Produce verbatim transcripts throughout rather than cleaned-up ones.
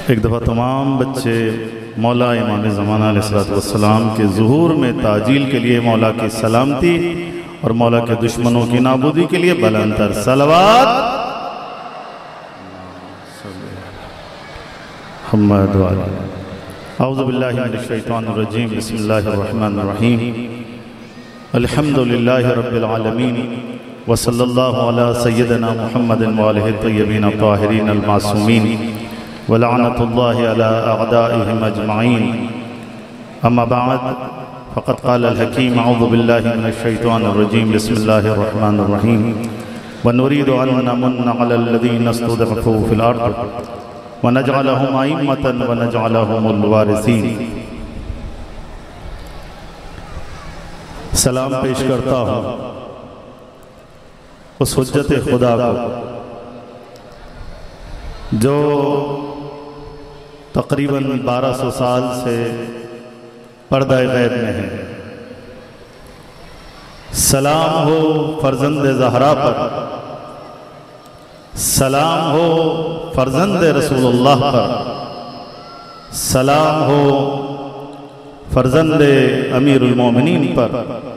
एक दफ़ा तमाम बच्चे मौला इमाम ज़माना अलैहिस्सलाम के ज़ुहूर में ताजील के लिए मौला की सलामती और मौला के दुश्मनों की नाबूदी के लिए बुलंदतर सलवात औज़ु बिल्लाहि मिनश शैतानिर रजीम बिस्मिल्लाहिर रहमानिर रहीम अल्हम्दुलिल्लाहि रब्बिल आलमीन व सल्लल्लाहु अला सय्यिदिना मुहम्मदिन व आलिहि तय्यबीन अत्ताहिरीन अल मासूमीन व लअनतुल्लाहि अला अअदाइहिम अजमईन अम्मा बाद फ़क़द क़ाल अल हकीम औज़ु बिल्लाहि मिनश शैतानिर रजीम बिस्मिल्लाहिर रहमानिर रहीम व नुरीदु अन नमुन्ना अलल लज़ीना इस्तुज़अफ़ू फ़िल अर्ज़ व नजअलहुम अइम्मतन व नजअलहुमुल वारिसीन। सलाम पेश करता हूँ उस हुज्जत खुदा को जो तकरीबन बारह सौ साल से पर्दा गैब में है। सलाम हो फर्जंद ज़हरा पर, सलाम हो फर्जंद रसूलुल्लाह पर, सलाम हो फर्जंद अमीरुल मोमिनीन पर।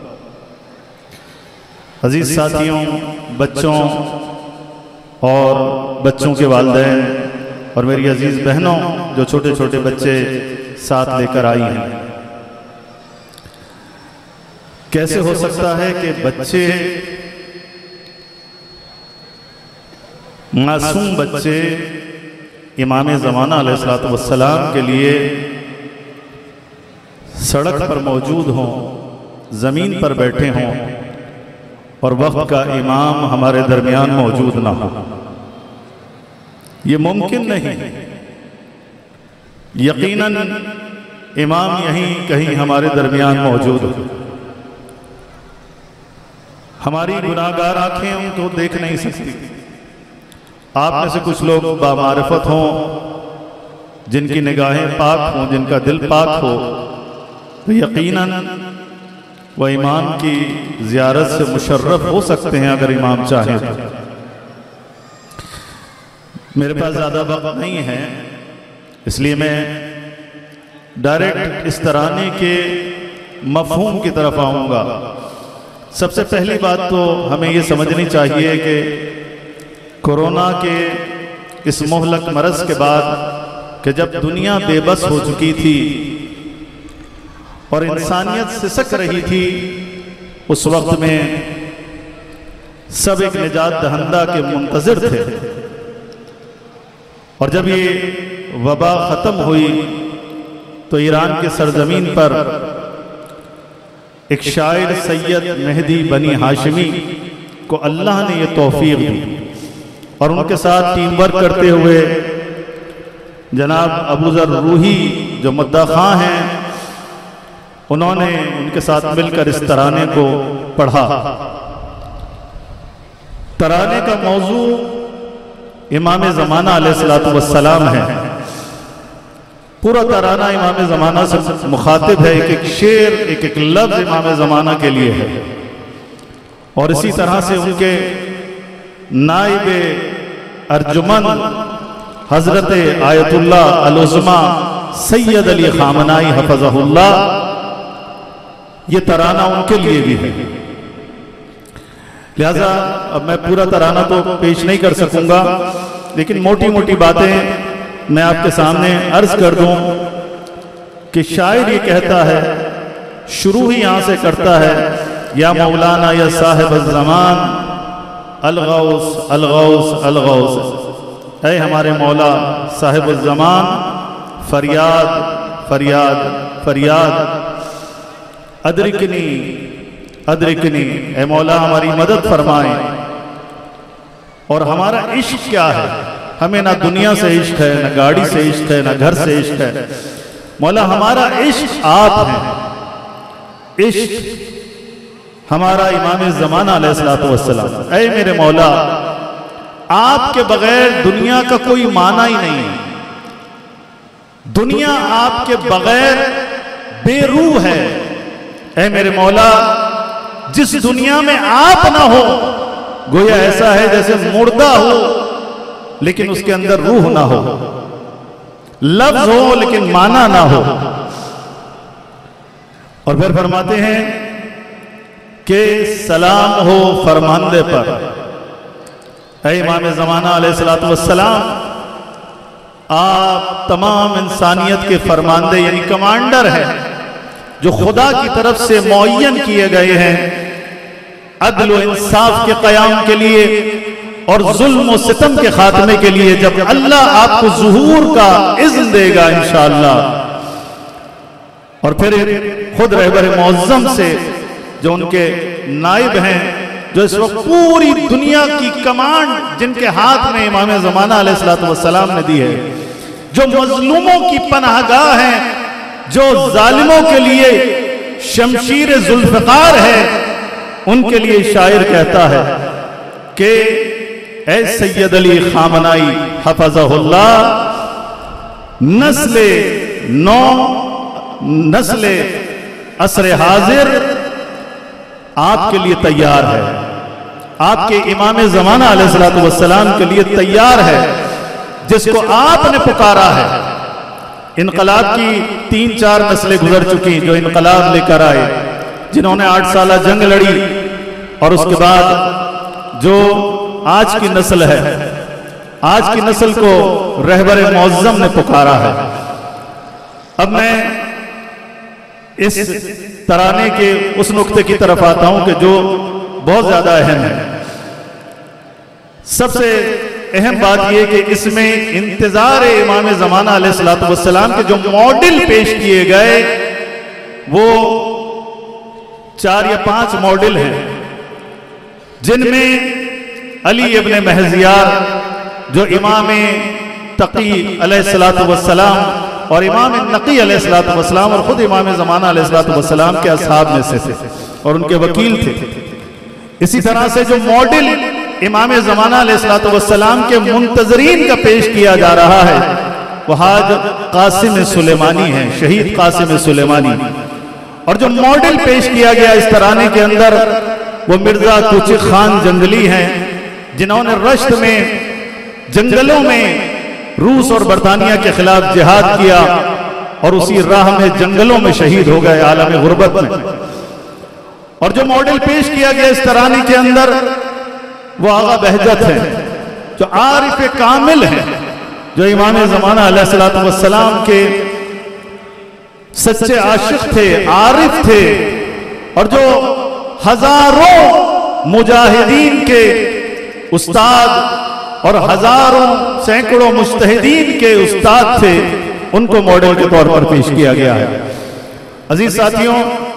अजीज़ साथियों, बच्चों और बच्चों के वालिदैन और मेरी अजीज़ बहनों जो छोटे छोटे बच्चे साथ लेकर आई हैं, कैसे हो सकता है कि बच्चे, मासूम बच्चे इमाम ज़माना अलैहिस्सलातु वस्सलाम के लिए सड़क पर मौजूद हों, ज़मीन पर बैठे हों और वक्त का इमाम हमारे दरमियान मौजूद ना हो? ये मुमकिन नहीं। यकीनन इमाम यहीं कहीं हमारे दरमियान मौजूद हो। हमारी गुनाहगार आंखें उनको देख नहीं सकती। आप में से कुछ लोग बामारिफत हों, जिनकी निगाहें पाक हों, जिनका दिल पाक हो, तो यकीनन वह इमाम की ज़ियारत से मुशर्रफ हो सकते हैं अगर इमाम चाहें तो। मेरे पास ज़्यादा वक्त नहीं है, इसलिए मैं डायरेक्ट इस तराने के मफ़हूम की तरफ आऊँगा। सबसे पहली बात तो हमें ये समझनी चाहिए कि कोरोना के इस मुहलक मरज़ के बाद कि जब दुनिया बेबस हो चुकी थी और इंसानियत सिसक रही थी, उस वक्त में सब एक निजात दहंदा के मुंतज़िर थे। और जब ये वबा ख़त्म हुई तो ईरान के सरजमीन पर एक शायर सैयद मेहदी बनी हाशिमी को अल्लाह ने ये तौफीक दी और उनके साथ टीम वर्क करते हुए जनाब अबू ज़र रूही जो मुद्दा खां हैं, उन्होंने उनके साथ मिलकर इस तराने को पढ़ा। तराने का मौजू इमाम ज़माना अलैहिस्सलातु वस्सलाम है। पूरा तराना इमाम ज़माना से मुखातिब है, एक एक शेर, एक एक लफ्ज़ इमाम ज़माना के लिए है। और इसी तरह से उनके नाइबे अर्जुमन हज़रत आयतुल्लाह अल-उज़्मा सैयद अली ख़ामनाई हफ़ज़हुल्लाह, ये तराना उनके लिए भी है। लिहाजा अब मैं पूरा तराना तो पेश नहीं कर सकूंगा, लेकिन मोटी मोटी बातें मैं आपके सामने अर्ज कर दूं कि शायर ये कहता है, शुरू ही यहाँ से करता है, या मौलाना या साहिब ज़मान अल-गौस अल-गौस अल-गौस, ऐ हमारे मौला साहिब ज़मान, फरियाद फरियाद फरियाद, अदरिकनी अदरिकनी, ए मौला हमारी मदद फरमाएं। और हमारा इश्क क्या है? हमें ना दुनिया से इश्क है, ना गाड़ी से इश्क है, ना घर से इश्क है। मौला हमारा इश्क आप हैं। इश्क हमारा इमाम ज़माना अलैहिस्सलातु वस्सलाम। ऐ मेरे मौला, आपके बगैर दुनिया का कोई माना ही नहीं है। दुनिया आपके बगैर बेरूह है। ऐ मेरे मौला, जिस दुनिया में आप ना हो, गोया ऐसा है जैसे मुर्दा हो लेकिन उसके अंदर रूह ना हो। लफ्ज हो लेकिन माना ना हो। और फिर फरमाते हैं कि सलाम हो फरमांदे पर। ऐ इमाम ज़माना अलैहिस्सलातु वस्सलाम, आप तमाम इंसानियत के फरमांदे यानी कमांडर हैं, जो खुदा की तरफ से मुअय्यन किए गए हैं अदल व इंसाफ के क़याम के लिए और जुल्म व सितम के खात्मे के लिए। जब अल्लाह आपको ज़ुहूर का इज़्न देगा इंशाअल्लाह, और फिर खुद रहबर मुअज़्ज़म से जो उनके नाइब हैं, जो इस वक्त पूरी दुनिया की कमांड जिनके हाथ में इमाम ज़माना अलैहिस्सलातु वस्सलाम ने दी है, जो मज़लूमों की पनाहगाह हैं, जो जालिमों के लिए शमशीर जुल्फ़िकार है, उनके लिए शायर कहता है कि ऐ सैयद अली खामनाई हफ़ज़हुल्लाह, नस्ले नौ नस्ले असर हाजिर आपके लिए तैयार है, आपके इमाम ज़माना अलैहिस्सलातु वस्सलाम के लिए तैयार है, जिसको आपने पुकारा है। इनकलाब की तीन चार नस्लें गुजर चुकी जो इनकलाब लेकर आए, जिन्होंने आठ साल जंग लड़ी, और उसके बाद जो आज की नस्ल है, आज की नस्ल को रहबर मुअज़्ज़म ने पुकारा है। अब मैं इस तराने के उस नुक्ते की तरफ आता हूं कि जो बहुत ज्यादा अहम है। सबसे अहम बात यह कि इसमें इंतजार इमाम ज़माना अलैहिस्सलातु वस्सलाम के जो मॉडल पेश किए गए वो चार या पांच मॉडल हैं, जिनमें अली इब्न महज़ियार जो इमाम तकी अलैहिस्सलातु वस्सलाम और इमाम नकी अलैहिस्सलातु वस्सलाम और खुद इमाम ज़माना अलैहिस्सलातु वस्सलाम के असहाब में से थे और उनके वकील थे। इसी तरह से जो मॉडल इमाम ज़माना अलैहिस्सलातु वस्सलाम के मुंतज़रीन का पेश किया जा रहा है वो हाज कासिम सुलेमानी है, शहीद कासिम सुलेमानी। और जो मॉडल पेश किया गया इस तराने के अंदर वो मिर्जा कुची खान जंगली हैं, जिन्होंने रश्त में जंगलों में रूस और बरतानिया के खिलाफ जिहाद किया और उसी राह में जंगलों में शहीद हो गए आलम गुर्बत में। और जो मॉडल पेश किया गया इस तराने के अंदर वो आगा बहजत है, जो आरिफ कामिल है, जो इमाम ज़माना अलैहिस्सलातु वस्सलाम के सच्चे आशिक थे, आरिफ थे, और जो हजारों मुजाहिदीन के उस्ताद और हजारों सैकड़ों मुज्तहिदीन के उस्ताद थे, उनको मॉडल के तौर पर पेश किया गया है। अजीज साथियों,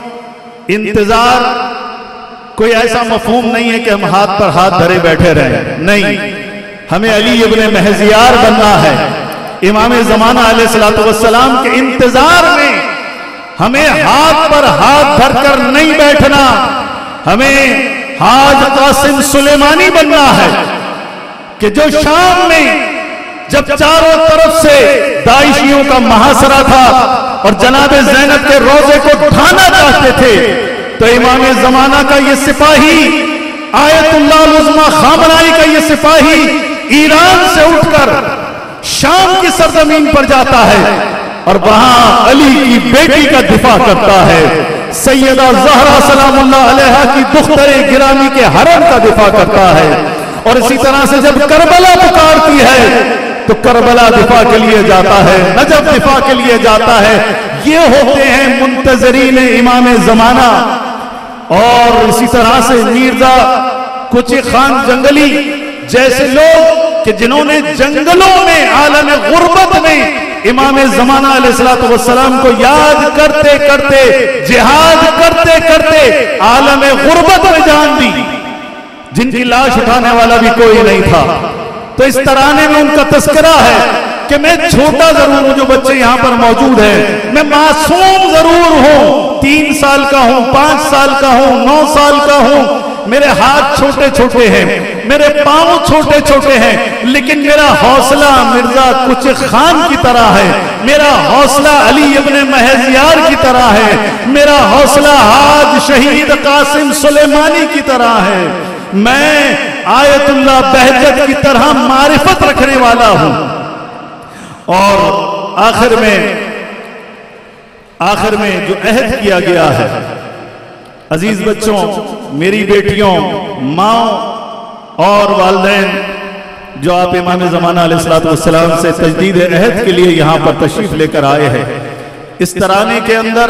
इंतजार कोई ऐसा मफहूम नहीं है कि हम हाथ पर हाथ धरे बैठे रहें, नहीं, हमें अली इब्न महज़ियार बनना है। इमाम ज़माना अलैहिस्सलातु वस्सलाम के इंतजार में हमें हाथ पर हाथ धरकर नहीं बैठना, हमें हाज कासिम सुलेमानी बनना है कि जो शाम में जब चारों तरफ से दाइशियों का महासरा था और जनाब ज़ैनब के रोजे को ढाना चाहते थे, तो इमाम ज़माना का ये सिपाही, आयतुल्लाह उज़्मा खामनाई का ये सिपाही ईरान से उठकर शाम की सरजमीन पर जाता है और वहां अली की बेटी का दिफा करता है, सैयदा ज़हरा सलामुल्लाह अलैहा की दुख्तरे गिरामी के हरम का दिफा करता है। और इसी तरह से जब करबला पुकारती है तो करबला दिफा के लिए जाता है, नजफ दिफा के लिए जाता है। ये होते हैं मुंतजरीन इमाम ज़माना। और इसी तरह से मिर्जा कुची खान जंगली जैसे लोग कि जिन्होंने जंगलों में आलम गुर्बत में इमाम ज़माना अलैहिस्सलातु वस्सलाम को याद करते करते, जिहाद करते करते आलम गुर्बत में जान दी, जिनकी लाश उठाने वाला भी कोई नहीं था। तो इस तराने में उनका तस्करा है कि मैं छोटा जरूर हूं, जो बच्चे यहां पर मौजूद हैं, मैं मासूम जरूर हूं, तीन साल का हूं, पांच साल का हूं, नौ साल का हूं, मेरे हाथ छोटे छोटे हैं, मेरे पांव छोटे छोटे हैं, लेकिन मेरा हौसला मिर्जा कुछ खान की तरह है, मेरा हौसला अली इब्न महज़ियार की तरह है, मेरा हौसला हाज शहीद कासिम सुलेमानी की तरह है। मैं आयतुल्लाह बहजत की तरह मारिफत रखने वाला हूं। और आखिर में आखिर में जो अहद किया गया है, अजीज बच्चों, मेरी बेटियों, माँ और वालिदैन जो आप इमाम ज़माना अलैहिस्सलातु वस्सलाम से तजदीद अहद के लिए यहाँ पर तशरीफ लेकर आए हैं, इस तराने के अंदर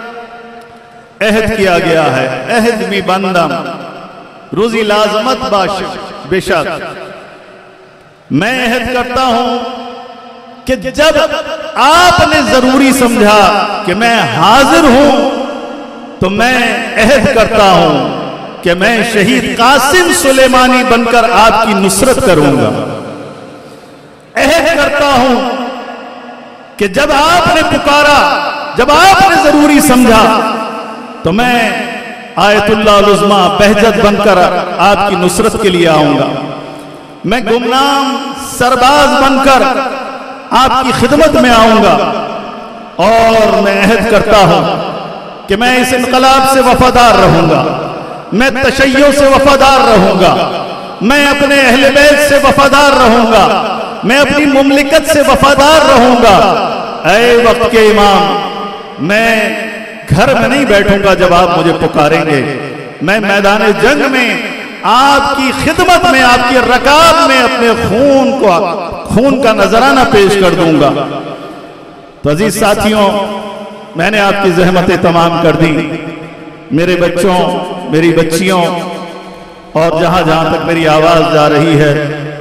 अहद किया गया है, अहद मी बंदम रोजी लाजमत बाश, बेशक मैं अहद करता हूं कि जब आपने जरूरी समझा कि मैं हाजिर हूं तो मैं अहद करता हूं कि मैं शहीद कासिम सुलेमानी बनकर आपकी नुसरत करूंगा। अहद करता हूं कि जब आपने पुकारा, जब आपने जरूरी समझा तो मैं आयतुल्लाह उज़्मा बहजत बनकर आपकी नुसरत के लिए आऊंगा। मैं गुमनाम सरबाज बनकर आपकी खिदमत में आऊंगा और मैं अहद करता हूं कि मैं इस इनकलाब से वफादार रहूंगा, मैं तशय्यो से वफादार रहूंगा, मैं अपने अहले बैत से वफादार रहूंगा, मैं अपनी मुमलिकत से वफादार रहूंगा। ऐ वक्त के इमाम, मैं घर में नहीं बैठूंगा जब आप मुझे पुकारेंगे, मैं मैदान जंग में आपकी खिदमत में, आपकी रकाब में अपने खून को खून का नजराना पेश कर दूंगा। तो अजीज साथियों, मैंने आपकी जहमतें तमाम कर दी। मेरे बच्चों, मेरी बच्चियों और जहां जहां तक मेरी आवाज जा रही है,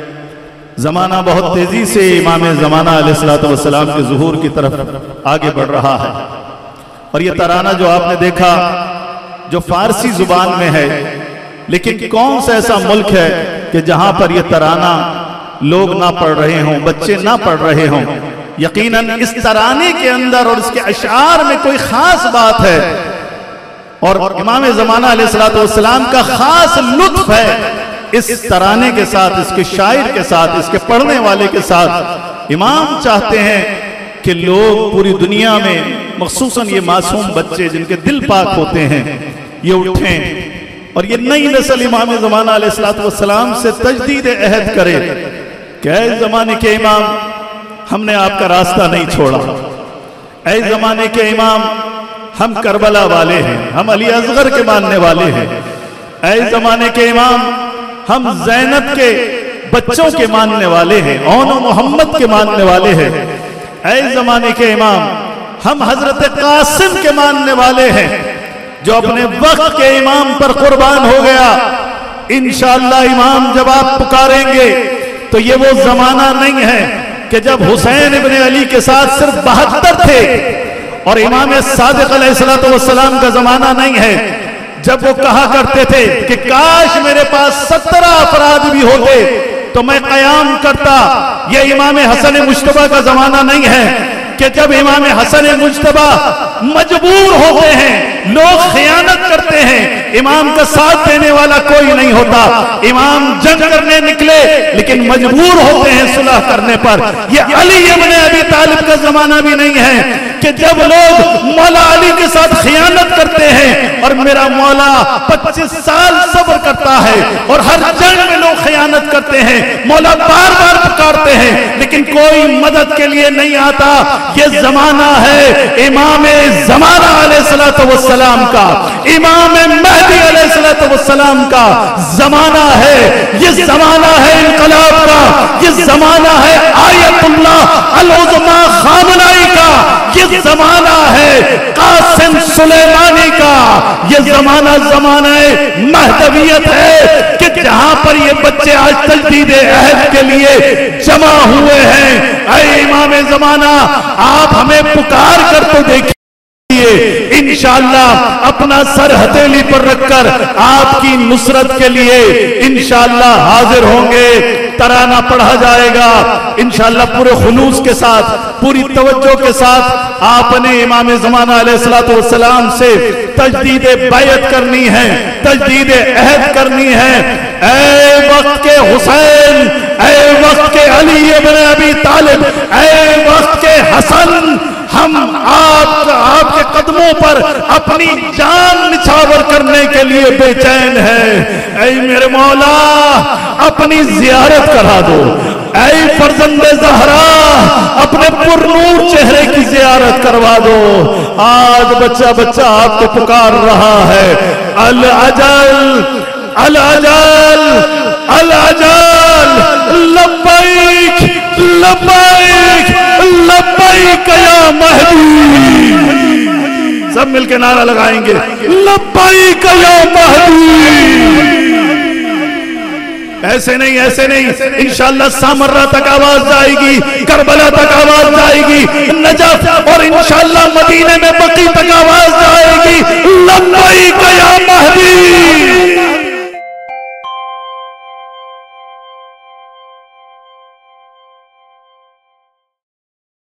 जमाना बहुत तेजी से इमाम ज़माना अलैहिस्सलातु वस्सलाम के ज़ुहूर की तरफ आगे बढ़ रहा है। और ये तराना जो आपने देखा, जो फारसी जुबान में है, लेकिन कौन सा ऐसा मुल्क है कि जहां पर यह तराना लोग ना पढ़ रहे हों, बच्चे ना पढ़ रहे हों। यकीनन इस तराने के अंदर और इसके अशार में कोई खास बात है और इमाम ज़माना अलैहिस्सलातु वस्सलाम का खास लुत्फ है इस तराने के साथ, इसके शायर के साथ, इसके पढ़ने वाले के साथ। इमाम चाहते हैं कि लोग पूरी दुनिया में, मखसूसन ये मासूम बच्चे जिनके दिल पाक होते हैं, ये उठें और ये नई नस्ल इमाम ज़माना अलैहिस्सलातु वस्सलाम से तजदीद अहद करे कि ऐ ज़माने के इमाम, हमने आपका रास्ता नहीं छोड़ा। ऐ ज़माने के इमाम, हम करबला वाले हैं, हम अली असगर के मानने वाले हैं। ऐ ज़माने के इमाम, हम ज़ैनब के बच्चों के मानने वाले हैं, औन मोहम्मद के मानने वाले हैं। ऐ ज़माने के इमाम, हम हजरत कासिम के मानने वाले हैं जो अपने वक्त के इमाम पर कुर्बान हो गया। इंशाअल्लाह इमाम, जब आप पुकारेंगे तो ये वो जमाना नहीं है कि जब हुसैन इब्ने अली के साथ सिर्फ बहत्तर थे और इमाम सादिक अलैहिस्सलातु वस्सलाम का जमाना नहीं है जब वो कहा करते थे कि काश मेरे पास सत्रह अफराद भी होते तो मैं कयाम करता। ये इमाम हसन मुज्तबा का जमाना नहीं है कि जब इमाम हसन मुज्तबा मजबूर होते हैं, लोग खयानत करते हैं, इमाम का साथ देने वाला कोई नहीं होता। इमाम जंग करने निकले लेकिन मजबूर होते हैं सुलह करने पर। यह अली इब्ने अबी तालिब का जमाना भी नहीं है कि जब लोग मौला अली के साथ खयानत करते हैं और मेरा मौला पच्चीस साल सब्र करता है और हर जंग में लोग खयानत करते हैं, मौला बार बार पुकारते हैं लेकिन कोई मदद के लिए नहीं आता। ये जमाना है इमाम ज़माना अलैहिस्सलातु वस्सलाम का, इमाम महदी अलैहिस्सलातु वस्सलाम का जमाना है। ये जमाना है इनकलाब का, ये जमाना है आयतुल्लाह अल-उज़्मा खामनाई का, ये जमाना है कासिम सुलेमानी का, ये जमाना जमाना महदवियत है कि जहां पर ये बच्चे आज तजदीद अहद के लिए जमा हुए हैं। ऐ इमाम ज़माना, आप हमें पुकार कर तो देखिए, इंशाअल्लाह अपना सर हथेली पर रखकर आपकी नुसरत के लिए इंशाअल्लाह हाजिर होंगे। तराना पढ़ा जाएगा इंशाअल्लाह पूरे खुलूस के साथ, पूरी तवज्जो के साथ। आपने इमाम ज़माना अलैहिस्सलातु वस्सलाम से तजदीद बैत करनी है, तजदीद अहद करनी है। ऐ वक्त के हुसैन, ऐ वक्त के अली इब्ने अबी तालिब, ऐ वक्त के हसन, हम आप आपके कदमों पर अपनी जान निछावर करने के लिए बेचैन है। ऐ मेरे मौला अपनी जियारत करा दो, ऐ फर्जंदे ज़हरा अपने पुरनूर चेहरे की जियारत करवा दो। आज बच्चा बच्चा आपको पुकार रहा है, अल अजल अल अजल अल अजल लब्बैक लब्बैक लब्बैक या महदी। सब मिलके नारा लगाएंगे, लब्बैक या महदी। ऐसे नहीं ऐसे नहीं, इंशाअल्लाह सामर्रा तक आवाज जाएगी, करबला तक आवाज जाएगी, नजफ और इंशाअल्लाह मदीने में बकी तक आवाज